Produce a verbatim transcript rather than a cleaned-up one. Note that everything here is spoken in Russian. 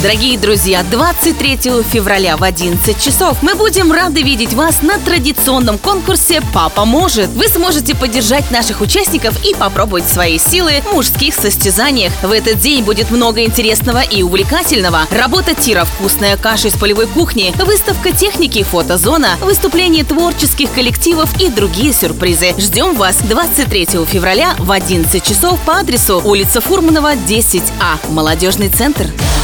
Дорогие друзья, двадцать третьего февраля в одиннадцать часов мы будем рады видеть вас на традиционном конкурсе «Папа может». Вы сможете поддержать наших участников и попробовать свои силы в мужских состязаниях. В этот день будет много интересного и увлекательного. Работа тира «Вкусная каша из полевой кухни», выставка техники «Фотозона», выступления творческих коллективов и другие сюрпризы. Ждем вас двадцать третьего февраля в одиннадцать часов по адресу улица Фурманова, десять А, Молодежный центр.